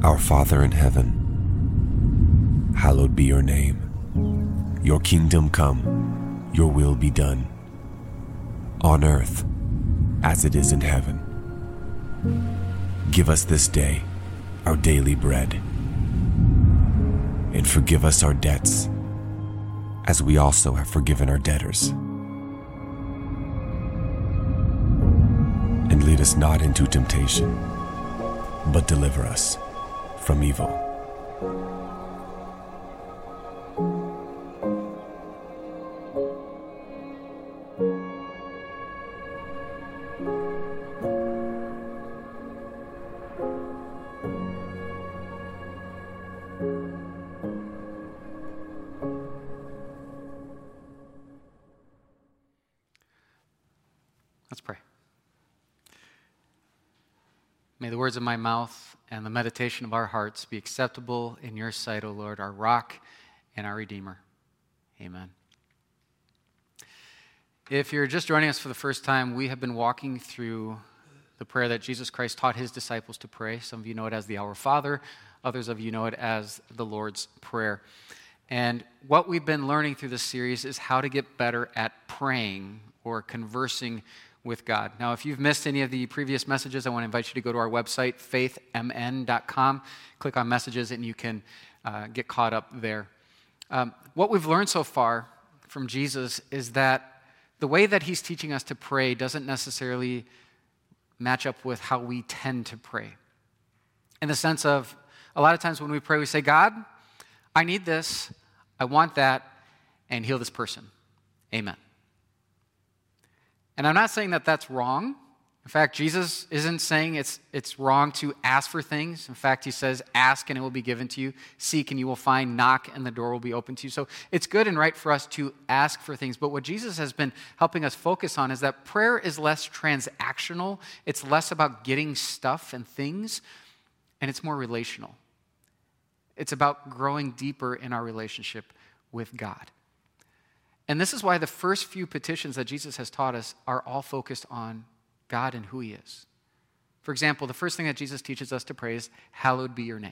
Our Father in heaven, hallowed be your name. Your kingdom come, your will be done, on earth as it is in heaven. Give us this day our daily bread, and forgive us our debts, as we also have forgiven our debtors. And lead us not into temptation, but deliver us from evil. Let's pray. May the words of my mouth and the meditation of our hearts be acceptable in your sight, O Lord, our rock and our Redeemer. Amen. If you're just joining us for the first time, we have been walking through the prayer that Jesus Christ taught his disciples to pray. Some of you know it as the Our Father. Others of you know it as the Lord's Prayer. And what we've been learning through this series is how to get better at praying or conversing with God. Now, if you've missed any of the previous messages, I want to invite you to go to our website, faithmn.com. Click on messages and you can get caught up there. What we've learned so far from Jesus is that the way that he's teaching us to pray doesn't necessarily match up with how we tend to pray. In the sense of, a lot of times when we pray, we say, God, I need this, I want that, and heal this person. Amen. And I'm not saying that that's wrong. In fact, Jesus isn't saying it's wrong to ask for things. In fact, he says, ask and it will be given to you. Seek and you will find. Knock and the door will be open to you. So it's good and right for us to ask for things. But what Jesus has been helping us focus on is that prayer is less transactional. It's less about getting stuff and things, and it's more relational. It's about growing deeper in our relationship with God. And this is why the first few petitions that Jesus has taught us are all focused on God and who he is. For example, the first thing that Jesus teaches us to pray is, hallowed be your name.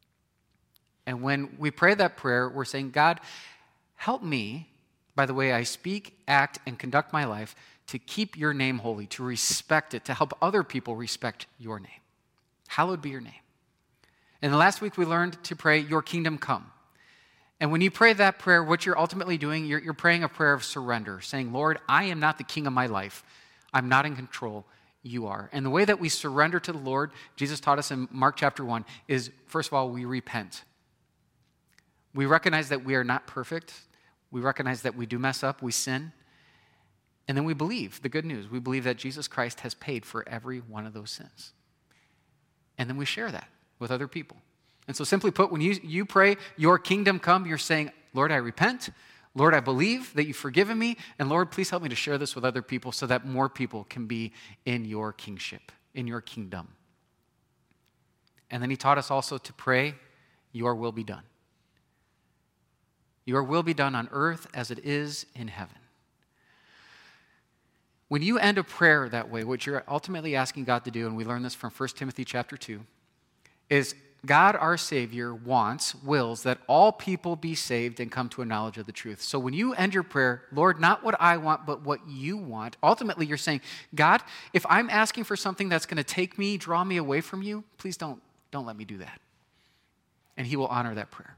And when we pray that prayer, we're saying, God, help me by the way I speak, act, and conduct my life to keep your name holy, to respect it, to help other people respect your name. Hallowed be your name. And last week we learned to pray, your kingdom come. And when you pray that prayer, what you're ultimately doing, you're praying a prayer of surrender, saying, Lord, I am not the king of my life. I'm not in control. You are. And the way that we surrender to the Lord, Jesus taught us in Mark chapter 1, is, first of all, we repent. We recognize that we are not perfect. We recognize that we do mess up, we sin. And then we believe the good news. We believe that Jesus Christ has paid for every one of those sins. And then we share that with other people. And so simply put, when you pray, your kingdom come, you're saying, Lord, I repent. Lord, I believe that you've forgiven me. And Lord, please help me to share this with other people so that more people can be in your kingship, in your kingdom. And then he taught us also to pray, your will be done. Your will be done on earth as it is in heaven. When you end a prayer that way, what you're ultimately asking God to do, and we learn this from 1 Timothy chapter 2, is God, our Savior, wills that all people be saved and come to a knowledge of the truth. So when you end your prayer, Lord, not what I want, but what you want, ultimately you're saying, God, if I'm asking for something that's going to draw me away from you, please don't let me do that. And he will honor that prayer.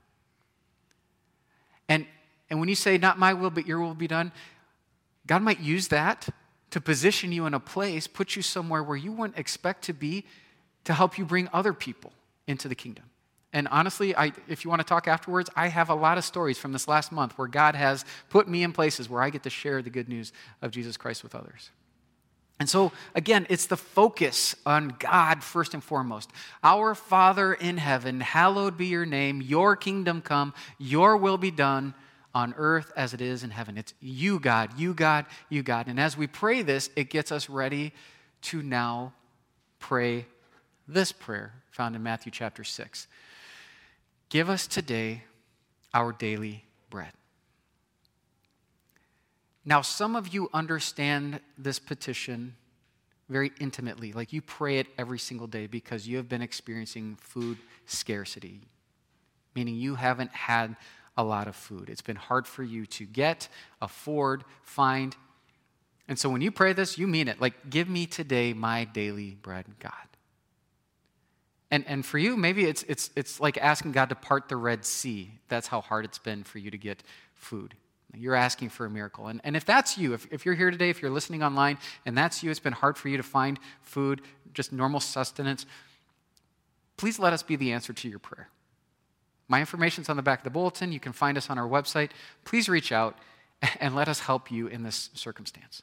And when you say, not my will, but your will be done, God might use that to position you in a place, put you somewhere where you wouldn't expect to be, to help you bring other people into the kingdom. And honestly, if you want to talk afterwards, I have a lot of stories from this last month where God has put me in places where I get to share the good news of Jesus Christ with others. And so, again, it's the focus on God first and foremost. Our Father in heaven, hallowed be your name, your kingdom come, your will be done on earth as it is in heaven. It's you, God, you, God, you, God. And as we pray this, it gets us ready to now pray this prayer found in Matthew chapter 6. Give us today our daily bread. Now, some of you understand this petition very intimately, like you pray it every single day because you have been experiencing food scarcity, meaning you haven't had a lot of food. It's been hard for you to get, afford, find. And so when you pray this, you mean it. Like, give me today my daily bread, God. And for you, maybe it's like asking God to part the Red Sea. That's how hard it's been for you to get food. You're asking for a miracle. And if that's you, if you're here today, if you're listening online, and that's you, it's been hard for you to find food, just normal sustenance, please let us be the answer to your prayer. My information's on the back of the bulletin. You can find us on our website. Please reach out and let us help you in this circumstance.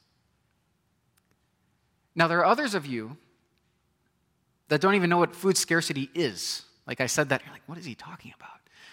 Now, there are others of you that don't even know what food scarcity is. Like I said that, you're like, what is he talking about?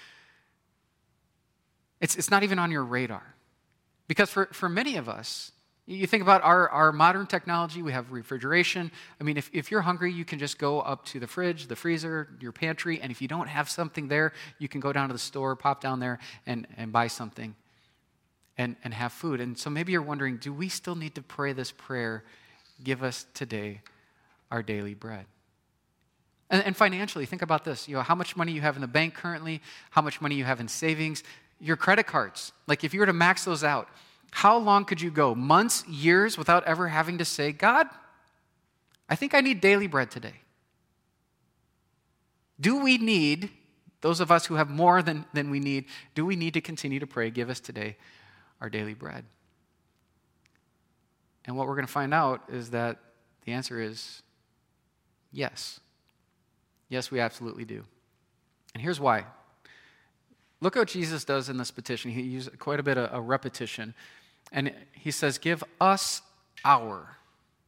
It's not even on your radar. Because for many of us, you think about our modern technology, we have refrigeration. I mean, if you're hungry, you can just go up to the fridge, the freezer, your pantry, and if you don't have something there, you can go down to the store, pop down there, and buy something and have food. And so maybe you're wondering, do we still need to pray this prayer, give us today our daily bread? And financially, think about this. How much money you have in the bank currently, how much money you have in savings, your credit cards. Like if you were to max those out, how long could you go? Months, years, without ever having to say, God, I think I need daily bread today. Do we need, those of us who have more than we need, do we need to continue to pray, give us today our daily bread? And what we're going to find out is that the answer is yes. Yes, we absolutely do. And here's why. Look what Jesus does in this petition. He uses quite a bit of a repetition. And he says, give us our.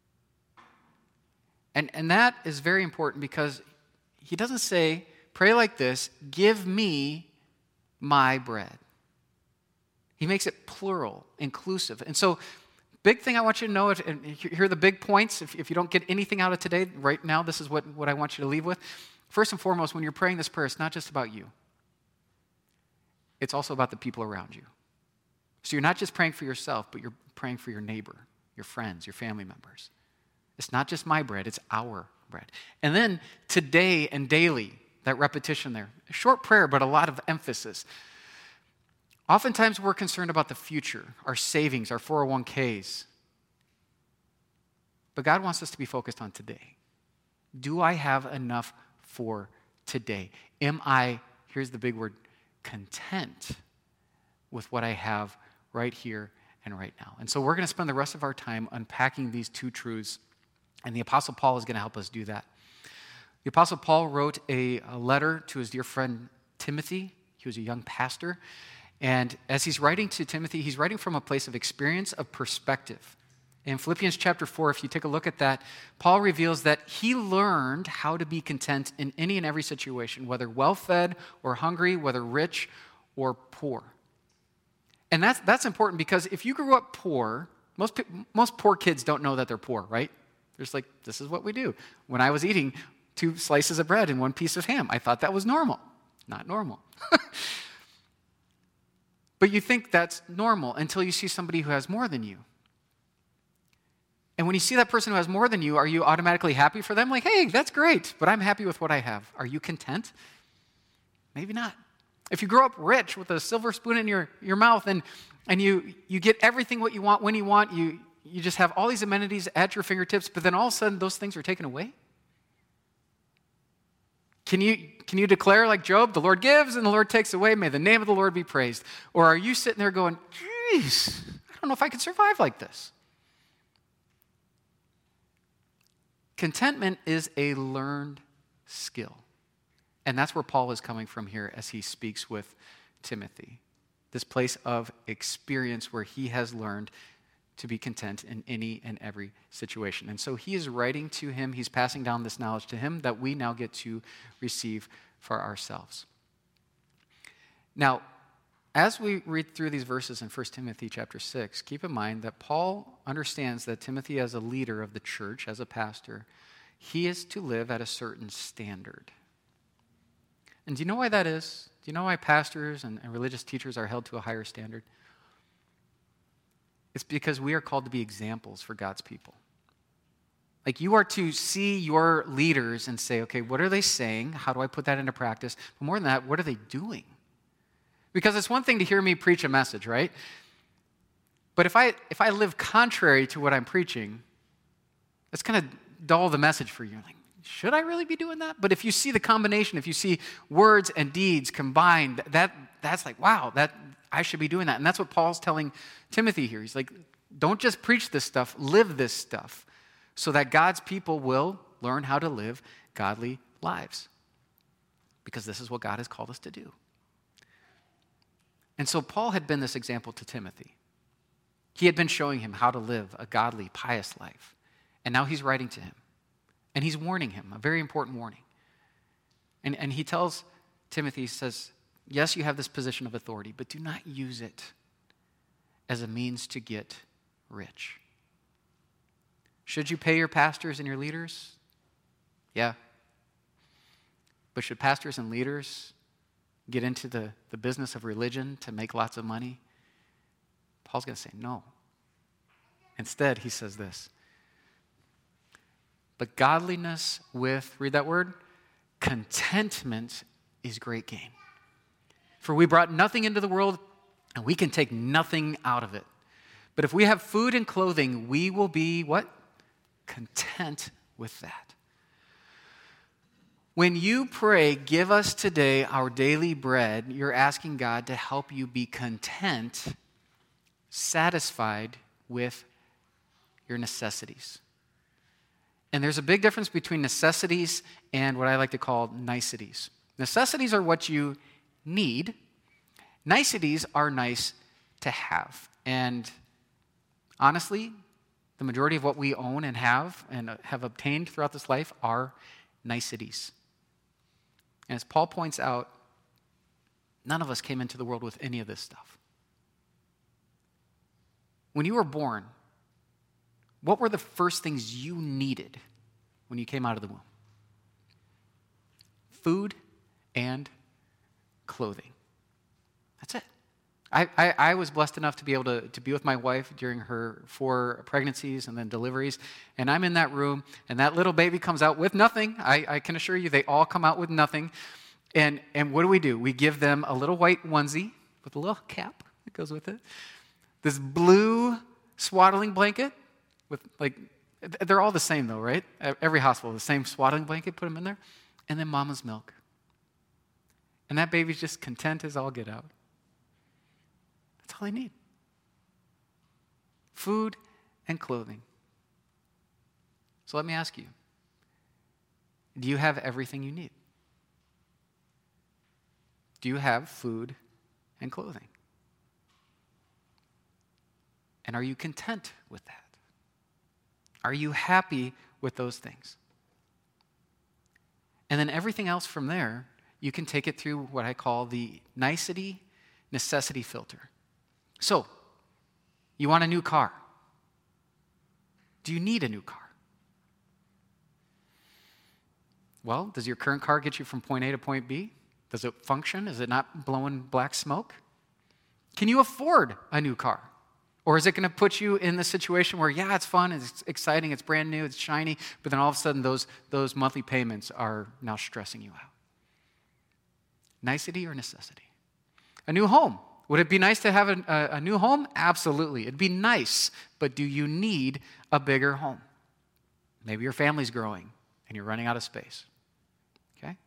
And that is very important because he doesn't say, pray like this, give me my bread. He makes it plural, inclusive. And so, big thing I want you to know, and here are the big points. If you don't get anything out of today, right now, this is what I want you to leave with. First and foremost, when you're praying this prayer, it's not just about you. It's also about the people around you. So you're not just praying for yourself, but you're praying for your neighbor, your friends, your family members. It's not just my bread, it's our bread. And then today and daily, that repetition there. A short prayer, but a lot of emphasis. Oftentimes we're concerned about the future, our savings, our 401ks. But God wants us to be focused on today. Do I have enough for today? Am I, here's the big word, content with what I have right here and right now? And so we're going to spend the rest of our time unpacking these two truths, and the Apostle Paul is going to help us do that. The Apostle Paul wrote a letter to his dear friend Timothy. He was a young pastor. And as he's writing to Timothy, he's writing from a place of experience, of perspective. In Philippians chapter 4, if you take a look at that, Paul reveals that he learned how to be content in any and every situation, whether well-fed or hungry, whether rich or poor. And that's important because if you grew up poor, most poor kids don't know that they're poor, right? They're just like, this is what we do. When I was eating 2 slices of bread and 1 piece of ham, I thought that was normal. Not normal. But you think that's normal until you see somebody who has more than you. And when you see that person who has more than you, are you automatically happy for them? Like, hey, that's great, but I'm happy with what I have. Are you content? Maybe not. If you grow up rich with a silver spoon in your mouth and you get everything what you want when you want, you just have all these amenities at your fingertips, but then all of a sudden those things are taken away? Can you declare like Job, the Lord gives and the Lord takes away, may the name of the Lord be praised? Or are you sitting there going, geez, I don't know if I could survive like this? Contentment is a learned skill. And that's where Paul is coming from here as he speaks with Timothy. This place of experience where he has learned to be content in any and every situation. And so he is writing to him, he's passing down this knowledge to him that we now get to receive for ourselves. Now, as we read through these verses in 1 Timothy chapter 6, keep in mind that Paul understands that Timothy, as a leader of the church, as a pastor, he is to live at a certain standard. And do you know why that is? Do you know why pastors and religious teachers are held to a higher standard? It's because we are called to be examples for God's people. Like, you are to see your leaders and say, okay, what are they saying? How do I put that into practice? But more than that, what are they doing? Because it's one thing to hear me preach a message, right? But if I live contrary to what I'm preaching, it's going to dull the message for you. Like, should I really be doing that? But if you see the combination, if you see words and deeds combined, that's like, wow, that I should be doing that. And that's what Paul's telling Timothy here. He's like, don't just preach this stuff, live this stuff, so that God's people will learn how to live godly lives. Because this is what God has called us to do. And so Paul had been this example to Timothy. He had been showing him how to live a godly, pious life. And now he's writing to him. And he's warning him, a very important warning. And he tells Timothy, he says, yes, you have this position of authority, but do not use it as a means to get rich. Should you pay your pastors and your leaders? Yeah. But should pastors and leaders get into the business of religion to make lots of money? Paul's going to say no. Instead, he says this. But godliness with, read that word, contentment is great gain. For we brought nothing into the world, and we can take nothing out of it. But if we have food and clothing, we will be what? Content with that. When you pray, give us today our daily bread, you're asking God to help you be content, satisfied with your necessities. And there's a big difference between necessities and what I like to call niceties. Necessities are what you need. Niceties are nice to have. And honestly, the majority of what we own and have obtained throughout this life are niceties. And as Paul points out, none of us came into the world with any of this stuff. When you were born, what were the first things you needed when you came out of the womb? Food and clothing. That's it. I was blessed enough to be able to be with my wife during her 4 pregnancies and then deliveries, and I'm in that room, and that little baby comes out with nothing. I can assure you they all come out with nothing. And what do? We give them a little white onesie with a little cap that goes with it, this blue swaddling blanket with, like, they're all the same though, right? Every hospital, the same swaddling blanket, put them in there, and then mama's milk. And that baby's just content as all get out. That's all they need. Food and clothing. So let me ask you, do you have everything you need? Do you have food and clothing? And are you content with that? Are you happy with those things? And then everything else from there, you can take it through what I call the necessity filter. So, you want a new car. Do you need a new car? Well, does your current car get you from point A to point B? Does it function? Is it not blowing black smoke? Can you afford a new car? Or is it going to put you in the situation where, yeah, it's fun, it's exciting, it's brand new, it's shiny, but then all of a sudden those monthly payments are now stressing you out? Nicety or necessity? A new home. Would it be nice to have a new home? Absolutely. It'd be nice, but do you need a bigger home? Maybe your family's growing and you're running out of space. Okay?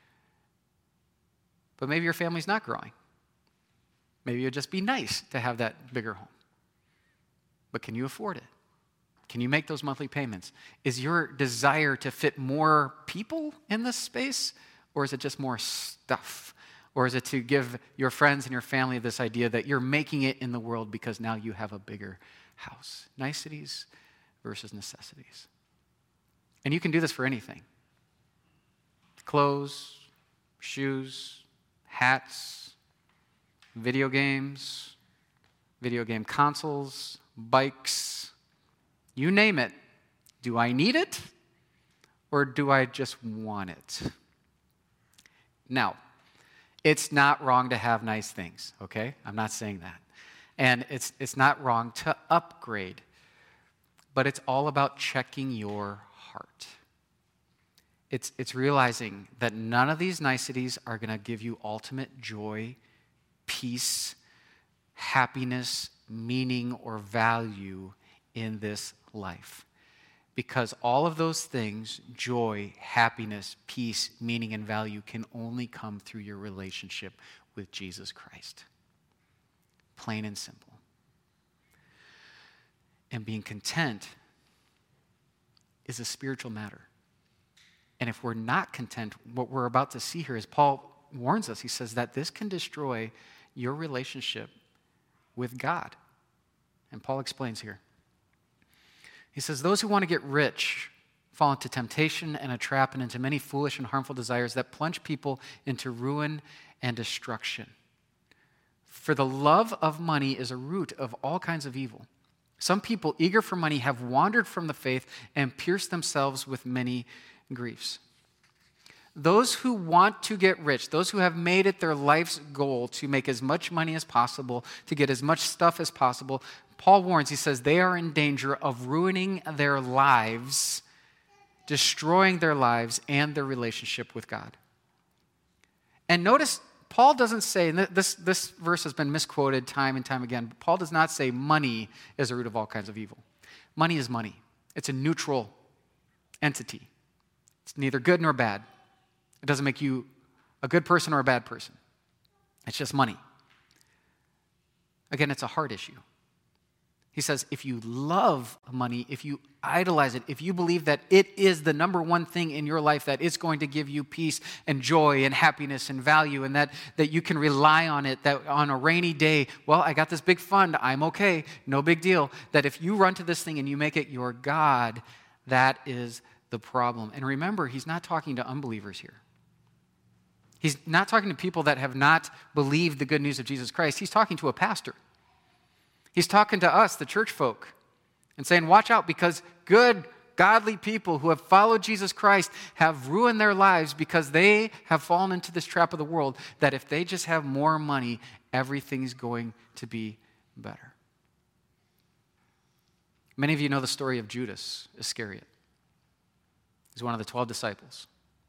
But maybe your family's not growing. Maybe it'd just be nice to have that bigger home. But can you afford it? Can you make those monthly payments? Is your desire to fit more people in this space, or is it just more stuff? Or is it to give your friends and your family this idea that you're making it in the world because now you have a bigger house? Niceties versus necessities. And you can do this for anything. Clothes, shoes, hats, video games, video game consoles, bikes, you name it. Do I need it, or do I just want it? Now, it's not wrong to have nice things, okay? I'm not saying that. And it's not wrong to upgrade. but it's all about checking your heart. It's realizing that none of these niceties are going to give you ultimate joy, peace, happiness, meaning, or value in this life. Because all of those things, joy, happiness, peace, meaning, and value, can only come through your relationship with Jesus Christ. Plain and simple. And being content is a spiritual matter. And if we're not content, what we're about to see here is Paul warns us. He says that this can destroy your relationship with God. And Paul explains here. He says, those who want to get rich fall into temptation and a trap and into many foolish and harmful desires that plunge people into ruin and destruction. For the love of money is a root of all kinds of evil. Some people eager for money have wandered from the faith and pierced themselves with many griefs. Those who want to get rich, those who have made it their life's goal to make as much money as possible, to get as much stuff as possible, Paul warns, he says, they are in danger of ruining their lives, destroying their lives and their relationship with God. And notice, Paul doesn't say, and this verse has been misquoted time and time again, but Paul does not say money is the root of all kinds of evil. Money is money. It's a neutral entity. It's neither good nor bad. It doesn't make you a good person or a bad person. It's just money. Again, it's a heart issue. He says, if you love money, if you idolize it, if you believe that it is the number one thing in your life, that it's going to give you peace and joy and happiness and value, and that you can rely on it, that on a rainy day, well, I got this big fund, I'm okay, no big deal, that if you run to this thing and you make it your God, that is the problem. And remember, he's not talking to unbelievers here. He's not talking to people that have not believed the good news of Jesus Christ. He's talking to a pastor. He's talking to us, the church folk, and saying, watch out, because good, godly people who have followed Jesus Christ have ruined their lives because they have fallen into this trap of the world that if they just have more money, everything's going to be better. Many of you know the story of Judas Iscariot. He's one of the 12 disciples.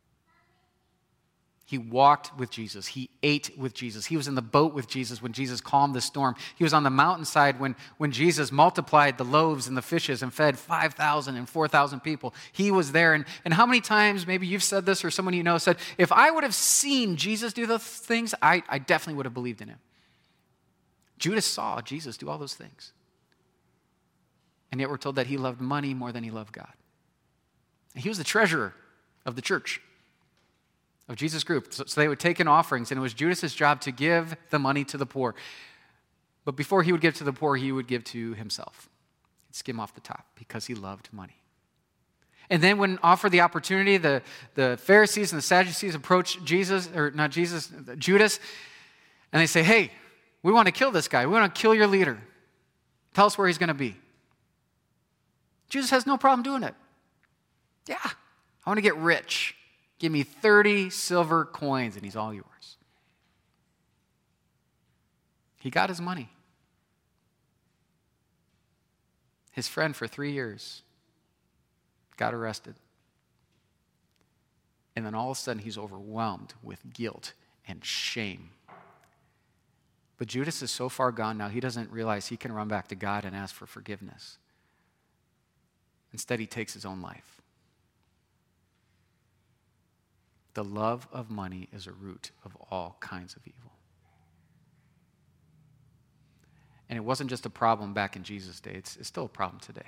He walked with Jesus. He ate with Jesus. He was in the boat with Jesus when Jesus calmed the storm. He was on the mountainside when Jesus multiplied the loaves and the fishes and fed 5,000 and 4,000 people. He was there. And how many times, maybe you've said this or someone you know said, if I would have seen Jesus do those things, I definitely would have believed in him. Judas saw Jesus do all those things. And yet we're told that he loved money more than he loved God. And he was the treasurer of the church, of Jesus' group. So they would take in offerings, and it was Judas' job to give the money to the poor. But before he would give to the poor, he would give to himself. He'd skim off the top because he loved money. And then when offered the opportunity, the Pharisees and the Sadducees approach Judas, and they say, hey, we want to kill this guy. We want to kill your leader. Tell us where he's going to be. Judas has no problem doing it. Yeah, I want to get rich. Give me 30 silver coins and he's all yours. He got his money. His friend for 3 years got arrested. And then all of a sudden he's overwhelmed with guilt and shame. But Judas is so far gone now, he doesn't realize he can run back to God and ask for forgiveness. Instead, he takes his own life. The love of money is a root of all kinds of evil. And it wasn't just a problem back in Jesus' day. It's still a problem today.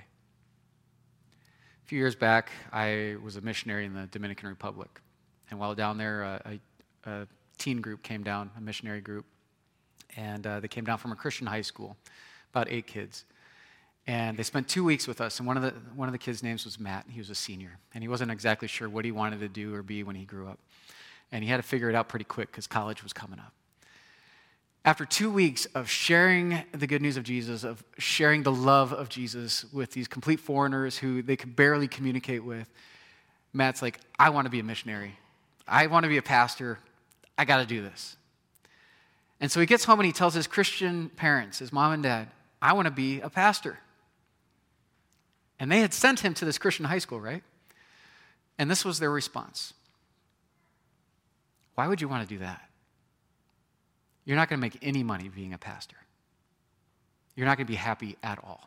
A few years back, I was a missionary in the Dominican Republic. And while down there, a teen group came down, a missionary group. And they came down from a Christian high school, about 8 kids. And they spent 2 weeks with us, and one of the kids' names was Matt. He was a senior, and he wasn't exactly sure what he wanted to do or be when he grew up. And he had to figure it out pretty quick because college was coming up. After 2 weeks of sharing the good news of Jesus, of sharing the love of Jesus with these complete foreigners who they could barely communicate with, Matt's like, I want to be a missionary. I want to be a pastor. I got to do this. And so he gets home and he tells his Christian parents, his mom and dad, I want to be a pastor. And they had sent him to this Christian high school, right? And this was their response. Why would you want to do that? You're not going to make any money being a pastor. You're not going to be happy at all.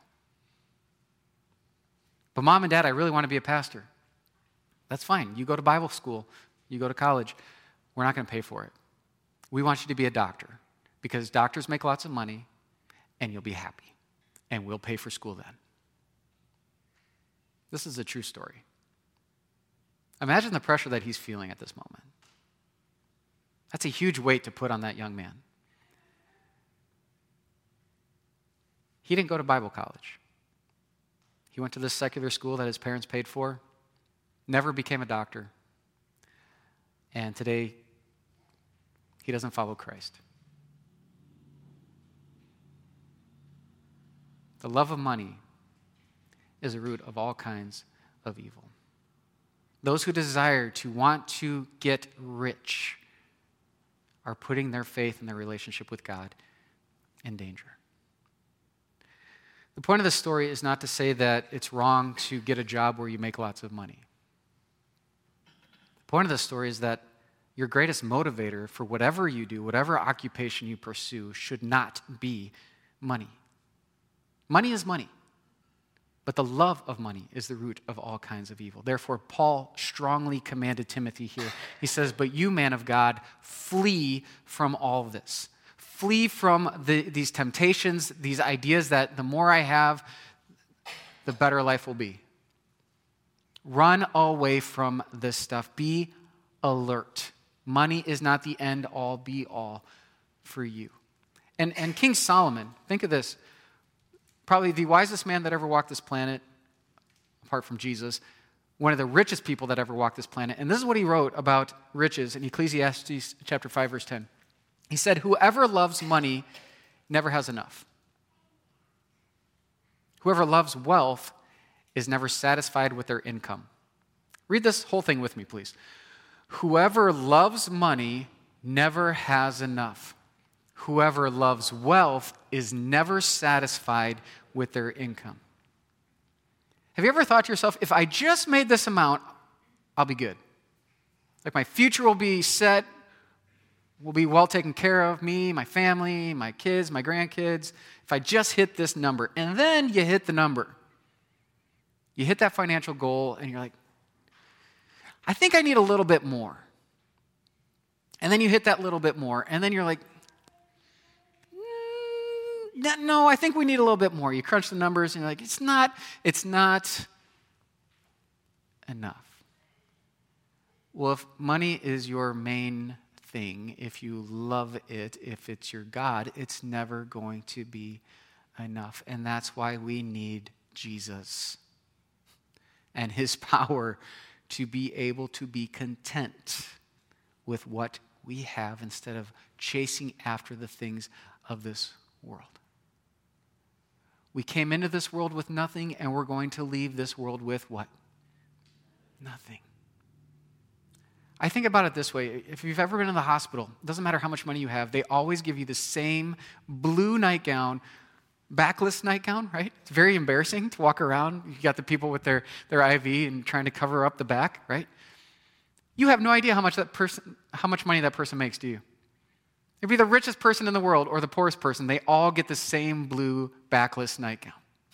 But Mom and Dad, I really want to be a pastor. That's fine. You go to Bible school. You go to college. We're not going to pay for it. We want you to be a doctor because doctors make lots of money and you'll be happy. And we'll pay for school then. This is a true story. Imagine the pressure that he's feeling at this moment. That's a huge weight to put on that young man. He didn't go to Bible college. He went to this secular school that his parents paid for, never became a doctor, and today he doesn't follow Christ. The love of money is a root of all kinds of evil. Those who desire to want to get rich are putting their faith and their relationship with God in danger. The point of the story is not to say that it's wrong to get a job where you make lots of money. The point of the story is that your greatest motivator for whatever you do, whatever occupation you pursue, should not be money. Money is money, but the love of money is the root of all kinds of evil. Therefore, Paul strongly commanded Timothy here. He says, "But you, man of God, flee from all of this." Flee from these temptations, these ideas that the more I have, the better life will be. Run away from this stuff. Be alert. Money is not the end all be all for you. And King Solomon, think of this, probably the wisest man that ever walked this planet, apart from Jesus, one of the richest people that ever walked this planet. And this is what he wrote about riches in Ecclesiastes chapter 5, verse 10. He said, "Whoever loves money never has enough. Whoever loves wealth is never satisfied with their income." Read this whole thing with me, please. Whoever loves money never has enough. Whoever loves wealth is never satisfied with their income. Have you ever thought to yourself, if I just made this amount, I'll be good? Like my future will be set, will be well taken care of, me, my family, my kids, my grandkids, if I just hit this number. And then you hit the number. You hit that financial goal, and you're like, I think I need a little bit more. And then you hit that little bit more, and then you're like, no, I think we need a little bit more. You crunch the numbers, and you're like, it's not enough. Well, if money is your main thing, if you love it, if it's your God, it's never going to be enough. And that's why we need Jesus and his power to be able to be content with what we have instead of chasing after the things of this world. We came into this world with nothing, and we're going to leave this world with what? Nothing. I think about it this way. If you've ever been in the hospital, it doesn't matter how much money you have, they always give you the same blue nightgown, backless nightgown, right? It's very embarrassing to walk around. You got the people with their IV and trying to cover up the back, right? You have no idea how much money that person makes, do you? It'd be the richest person in the world or the poorest person. They all get the same blue backless nightgown.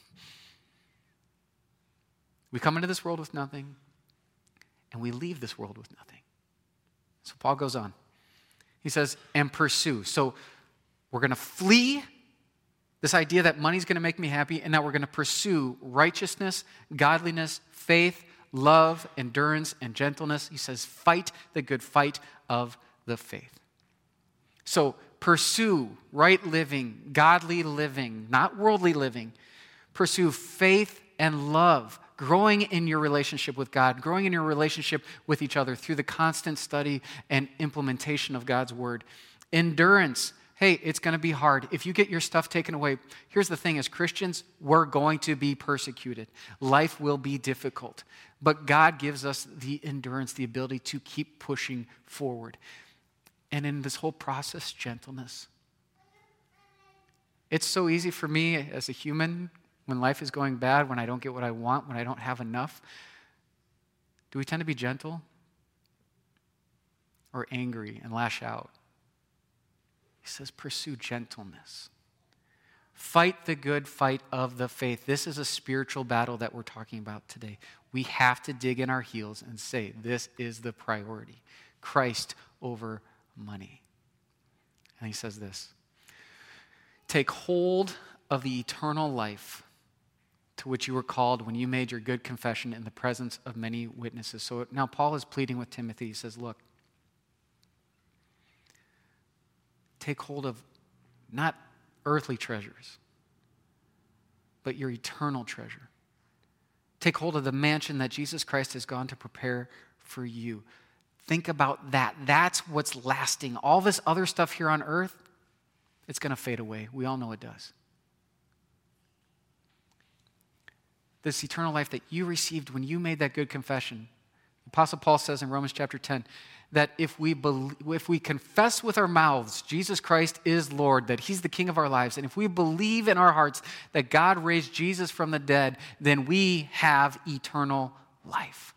We come into this world with nothing, and we leave this world with nothing. So Paul goes on. He says, and pursue. So we're going to flee this idea that money's going to make me happy, and now we're going to pursue righteousness, godliness, faith, love, endurance, and gentleness. He says, fight the good fight of the faith. So pursue right living, godly living, not worldly living. Pursue faith and love, growing in your relationship with God, growing in your relationship with each other through the constant study and implementation of God's word. Endurance. Hey, it's going to be hard. If you get your stuff taken away, here's the thing, as Christians, we're going to be persecuted. Life will be difficult. But God gives us the endurance, the ability to keep pushing forward. And in this whole process, gentleness. It's so easy for me as a human When life is going bad, when I don't get what I want, when I don't have enough, do we tend to be gentle or angry and lash out? He says, pursue gentleness. Fight the good fight of the faith. This is a spiritual battle that we're talking about today. We have to dig in our heels and say, this is the priority. Christ over money. And he says this, take hold of the eternal life to which you were called when you made your good confession in the presence of many witnesses. So now Paul is pleading with Timothy. He says, look, take hold of not earthly treasures, but your eternal treasure. Take hold of the mansion that Jesus Christ has gone to prepare for you. Think about that. That's what's lasting. All this other stuff here on earth, it's going to fade away. We all know it does. This eternal life that you received when you made that good confession. The Apostle Paul says in Romans chapter 10 that if we confess with our mouths Jesus Christ is Lord, that he's the King of our lives, and if we believe in our hearts that God raised Jesus from the dead, then we have eternal life.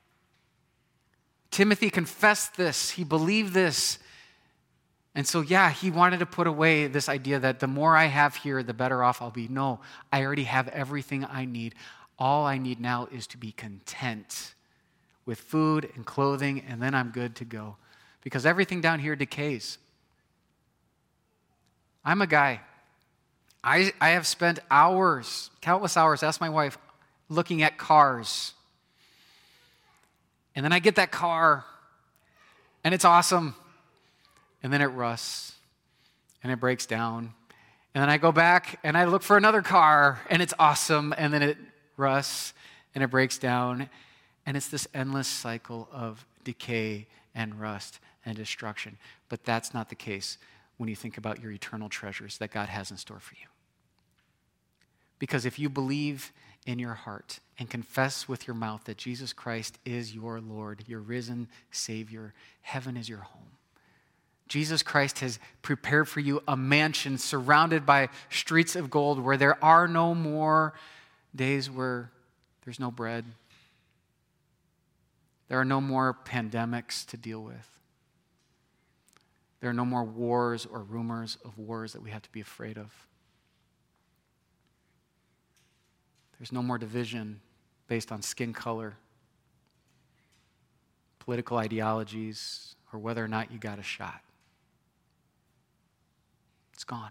Timothy confessed this. He believed this. And so, he wanted to put away this idea that the more I have here, the better off I'll be. No, I already have everything I need. All I need now is to be content with food and clothing, and then I'm good to go. Because everything down here decays. I'm a guy. I have spent hours, countless hours, ask my wife, looking at cars. And then I get that car, and it's awesome. And then it rusts, and it breaks down. And then I go back, and I look for another car, and it's awesome. And then it rusts, and it breaks down. And it's this endless cycle of decay and rust and destruction. But that's not the case when you think about your eternal treasures that God has in store for you. Because if you believe in your heart and confess with your mouth that Jesus Christ is your Lord, your risen Savior, heaven is your home. Jesus Christ has prepared for you a mansion surrounded by streets of gold where there are no more days where there's no bread. There are no more pandemics to deal with. There are no more wars or rumors of wars that we have to be afraid of. There's no more division based on skin color, political ideologies, or whether or not you got a shot. It's gone.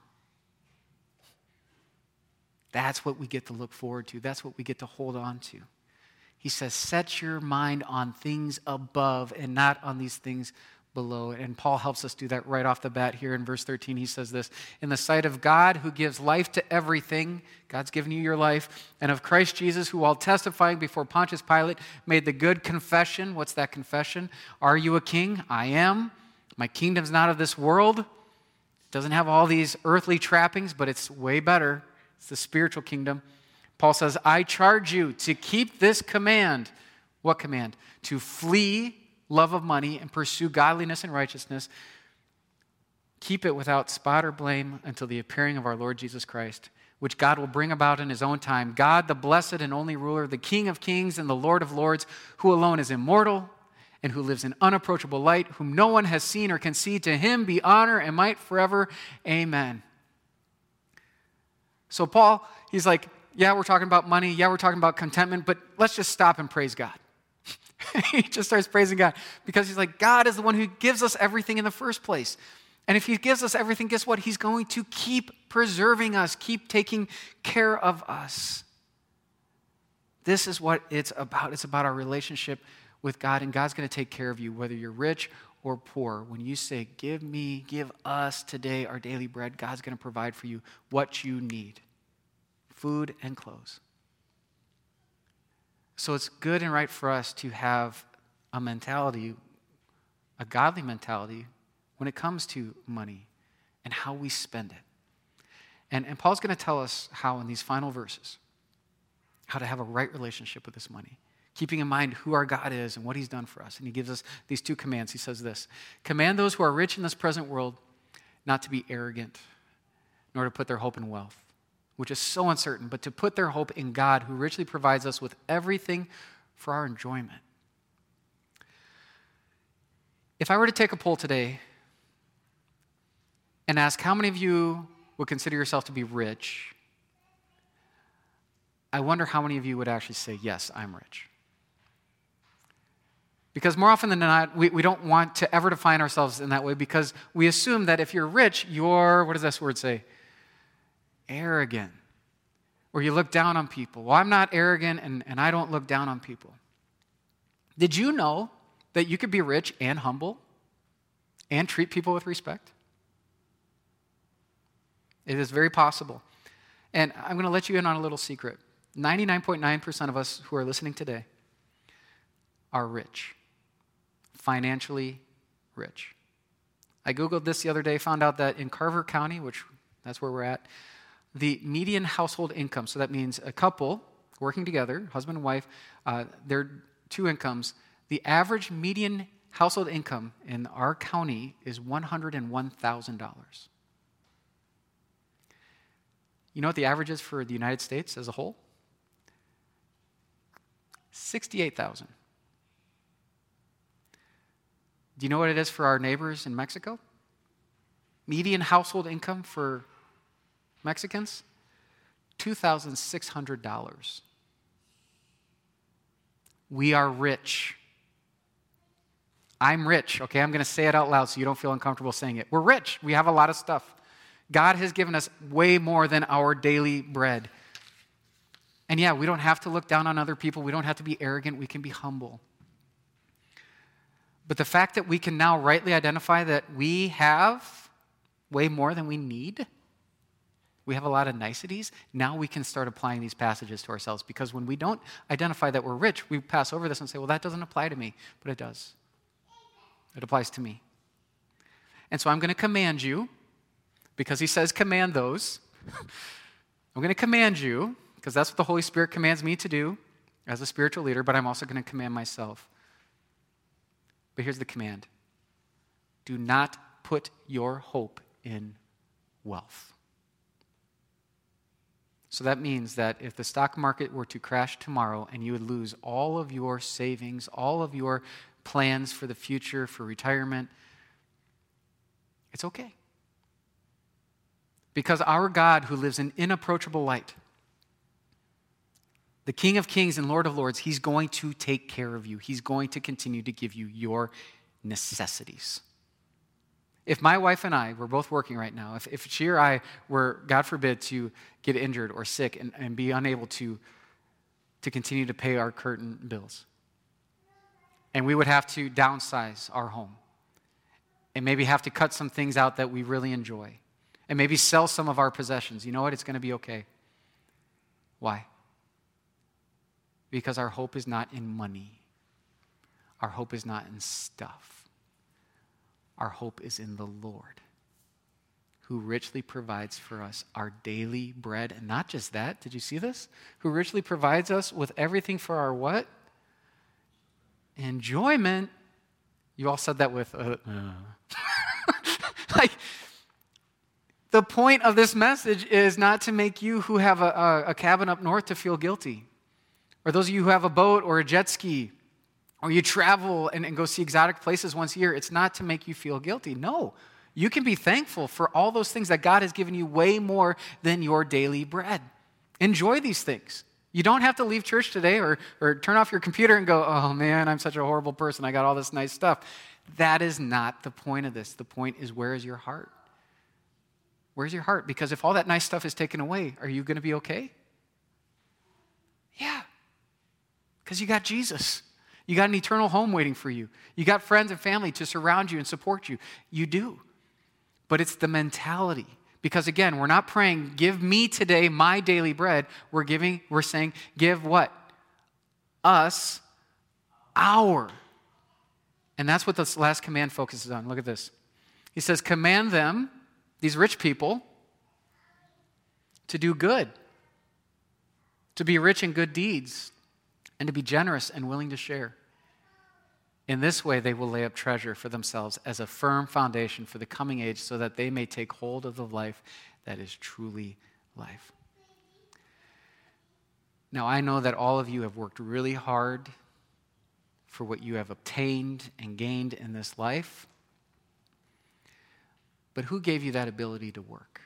That's what we get to look forward to. That's what we get to hold on to. He says, set your mind on things above and not on these things below. And Paul helps us do that right off the bat here in verse 13. He says this, in the sight of God who gives life to everything, God's given you your life, and of Christ Jesus who while testifying before Pontius Pilate made the good confession. What's that confession? Are you a king? I am. My kingdom's not of this world. It doesn't have all these earthly trappings, but it's way better. It's the spiritual kingdom. Paul says, I charge you to keep this command. What command? To flee love of money and pursue godliness and righteousness. Keep it without spot or blame until the appearing of our Lord Jesus Christ, which God will bring about in his own time. God, the blessed and only ruler, the King of kings and the Lord of lords, who alone is immortal and who lives in unapproachable light, whom no one has seen or can see. To him be honor and might forever. Amen. So Paul, he's like, we're talking about money. We're talking about contentment, but let's just stop and praise God. He just starts praising God because he's like, God is the one who gives us everything in the first place. And if he gives us everything, guess what? He's going to keep preserving us, keep taking care of us. This is what it's about. It's about our relationship with God, and God's going to take care of you, whether you're rich or poor. When you say, give us today our daily bread, God's going to provide for you what you need. Food and clothes. So it's good and right for us to have a mentality, a godly mentality, when it comes to money and how we spend it. And Paul's going to tell us how in these final verses, how to have a right relationship with this money, keeping in mind who our God is and what he's done for us. And he gives us these two commands. He says this, command those who are rich in this present world not to be arrogant, nor to put their hope in wealth, which is so uncertain, but to put their hope in God, who richly provides us with everything for our enjoyment. If I were to take a poll today and ask how many of you would consider yourself to be rich, I wonder how many of you would actually say, yes, I'm rich. Because more often than not, we don't want to ever define ourselves in that way because we assume that if you're rich, you're, what does this word say? Arrogant. Or you look down on people. Well, I'm not arrogant and I don't look down on people. Did you know that you could be rich and humble and treat people with respect? It is very possible. And I'm going to let you in on a little secret. 99.9% of us who are listening today are rich, financially rich. I Googled this the other day, found out that in Carver County, which that's where we're at, the median household income, so that means a couple working together, husband and wife, their two incomes, the average median household income in our county is $101,000. You know what the average is for the United States as a whole? $68,000. Do you know what it is for our neighbors in Mexico? Median household income for Mexicans? $2,600. We are rich. I'm rich, okay? I'm going to say it out loud so you don't feel uncomfortable saying it. We're rich. We have a lot of stuff. God has given us way more than our daily bread. And yeah, we don't have to look down on other people. We don't have to be arrogant. We can be humble. But the fact that we can now rightly identify that we have way more than we need, we have a lot of niceties, now we can start applying these passages to ourselves. Because when we don't identify that we're rich, we pass over this and say, well, that doesn't apply to me. But it does. It applies to me. And so I'm going to command you, because he says command those. I'm going to command you, because that's what the Holy Spirit commands me to do as a spiritual leader, but I'm also going to command myself. But here's the command. Do not put your hope in wealth. So that means that if the stock market were to crash tomorrow and you would lose all of your savings, all of your plans for the future, for retirement, it's okay. Because our God, who lives in inapproachable light, the King of Kings and Lord of Lords, he's going to take care of you. He's going to continue to give you your necessities. If my wife and I were both working right now, if she or I were, God forbid, to get injured or sick and be unable to continue to pay our current bills, and we would have to downsize our home, and maybe have to cut some things out that we really enjoy, and maybe sell some of our possessions, you know what? It's going to be okay. Why? Because our hope is not in money. Our hope is not in stuff. Our hope is in the Lord, who richly provides for us our daily bread. And not just that, did you see this? Who richly provides us with everything for our what? Enjoyment. You all said that with, like, the point of this message is not to make you who have a cabin up north to feel guilty. Or those of you who have a boat or a jet ski, or you travel and go see exotic places once a year, it's not to make you feel guilty. No, you can be thankful for all those things that God has given you way more than your daily bread. Enjoy these things. You don't have to leave church today or turn off your computer and go, oh man, I'm such a horrible person. I got all this nice stuff. That is not the point of this. The point is, where is your heart? Where's your heart? Because if all that nice stuff is taken away, are you going to be okay? Yeah. Because you got Jesus. You got an eternal home waiting for you. You got friends and family to surround you and support you. You do. But it's the mentality. Because again, we're not praying, give me today my daily bread. We're saying, give what? Us our. And that's what this last command focuses on. Look at this. He says, command them, these rich people, to do good, to be rich in good deeds, and to be generous and willing to share. In this way, they will lay up treasure for themselves as a firm foundation for the coming age, so that they may take hold of the life that is truly life. Now, I know that all of you have worked really hard for what you have obtained and gained in this life. But who gave you that ability to work?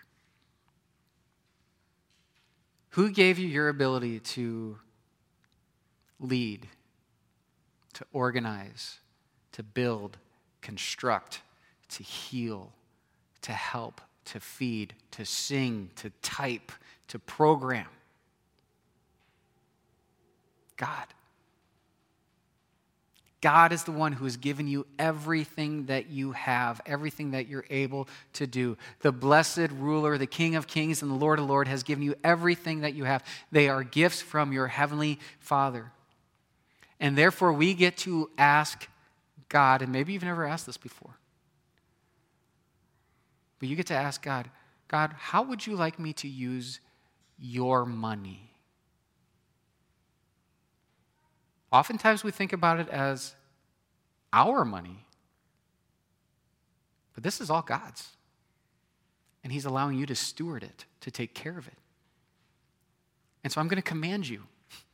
Who gave you your ability to lead, to organize, to build, construct, to heal, to help, to feed, to sing, to type, to program? God. God is the one who has given you everything that you have, everything that you're able to do. The blessed ruler, the King of Kings and the Lord of Lords has given you everything that you have. They are gifts from your heavenly Father. And therefore we get to ask God, and maybe you've never asked this before, but you get to ask God, God, how would you like me to use your money? Oftentimes we think about it as our money, but this is all God's. And he's allowing you to steward it, to take care of it. And so I'm going to command you,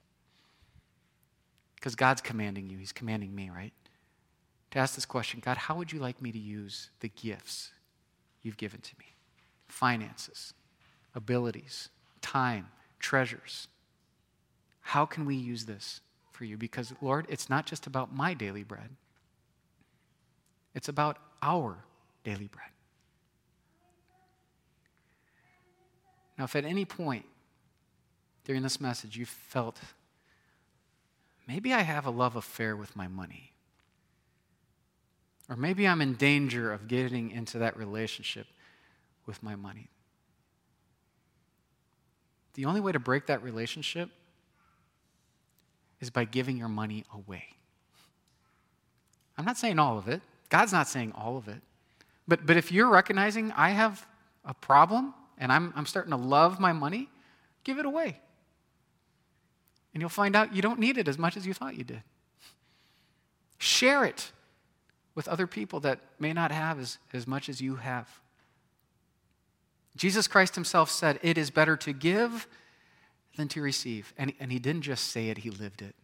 because God's commanding you. He's commanding me, right? To ask this question, God, how would you like me to use the gifts you've given to me? Finances, abilities, time, treasures. How can we use this for you? Because, Lord, it's not just about my daily bread. It's about our daily bread. Now, if at any point during this message you felt, maybe I have a love affair with my money, or maybe I'm in danger of getting into that relationship with my money, the only way to break that relationship is by giving your money away. I'm not saying all of it. God's not saying all of it. But if you're recognizing I have a problem and I'm starting to love my money, give it away. And you'll find out you don't need it as much as you thought you did. Share it with other people that may not have as much as you have. Jesus Christ himself said, it is better to give than to receive. And he didn't just say it, he lived it.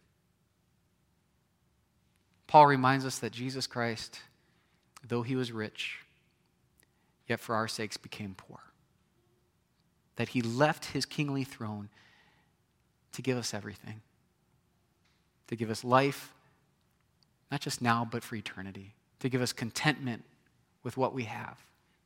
Paul reminds us that Jesus Christ, though he was rich, yet for our sakes became poor. That he left his kingly throne to give us everything. To give us life, not just now, but for eternity. To give us contentment with what we have.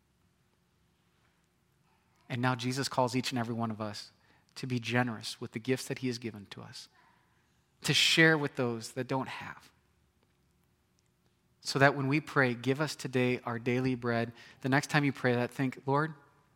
And now Jesus calls each and every one of us to be generous with the gifts that he has given to us, to share with those that don't have. So that when we pray, give us today our daily bread, the next time you pray that, think, Lord,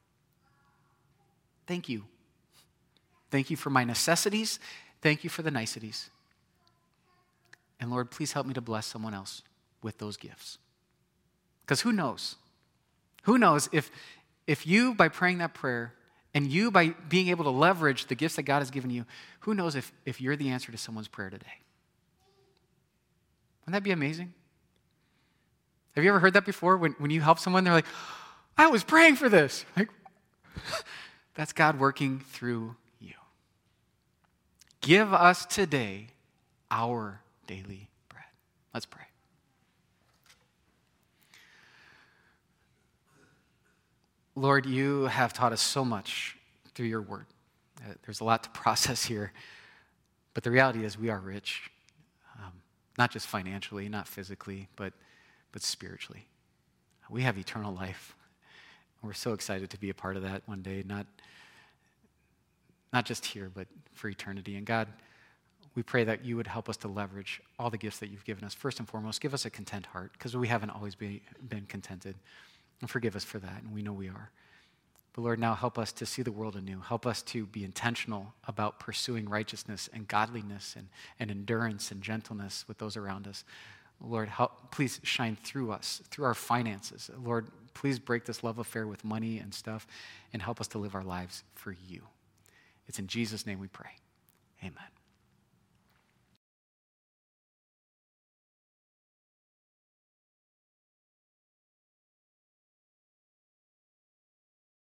thank you. Thank you for my necessities. Thank you for the niceties. And Lord, please help me to bless someone else with those gifts. Because who knows? Who knows if you, by praying that prayer, and you, by being able to leverage the gifts that God has given you, who knows if you're the answer to someone's prayer today? Wouldn't that be amazing? Have you ever heard that before? When you help someone, they're like, I was praying for this. Like, that's God working through you. Give us today our daily bread. Let's pray. Lord, you have taught us so much through your word. There's a lot to process here. But the reality is we are rich, not just financially, not physically, but spiritually. We have eternal life. We're so excited to be a part of that one day, not just here, but for eternity. And God, we pray that you would help us to leverage all the gifts that you've given us. First and foremost, give us a content heart, because we haven't always been contented. And forgive us for that, and we know we are. But Lord, now help us to see the world anew. Help us to be intentional about pursuing righteousness and godliness and endurance and gentleness with those around us. Lord, please shine through us, through our finances. Lord, please break this love affair with money and stuff and help us to live our lives for you. It's in Jesus' name we pray. Amen.